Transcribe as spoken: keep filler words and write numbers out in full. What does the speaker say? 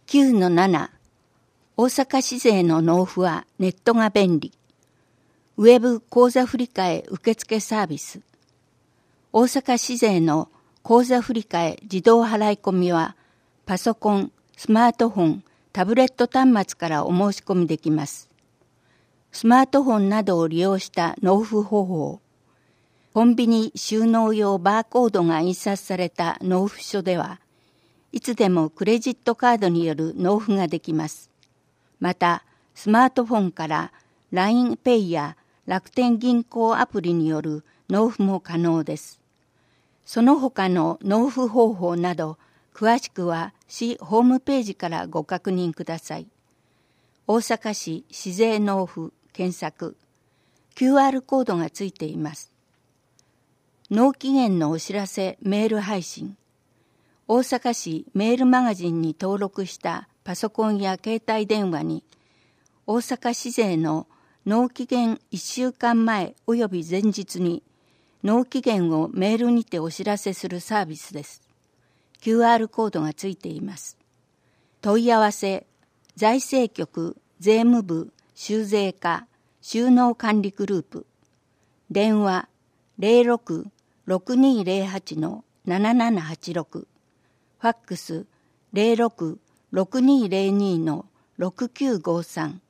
きゅうのなな、大阪市税の納付はネットが便利。ウェブ口座振替受付サービス。大阪市税の口座振替自動払い込みは、パソコン、スマートフォン、タブレット端末からお申し込みできます。スマートフォンなどを利用した納付方法。コンビニ収納用バーコードが印刷された納付書では、いつでもクレジットカードによる納付ができます。また、スマートフォンから ラインペイ や楽天銀行アプリによる納付も可能です。その他の納付方法など、詳しくは市ホームページからご確認ください。大阪市市税納付検索。キューアール コードがついています。納期限のお知らせメール配信。大阪市メールマガジンに登録したパソコンや携帯電話に、大阪市税の納期限いっしゅうかんまえおよび前日に納期限をメールにてお知らせするサービスです。キューアール コードがついています。問い合わせ、財政局、税務部、収税課、収納管理グループ。電話 ゼロろく ろくにーゼロはち ななななはちろく。ファックス ゼロろく ろくにーゼロに ろくきゅうごさん。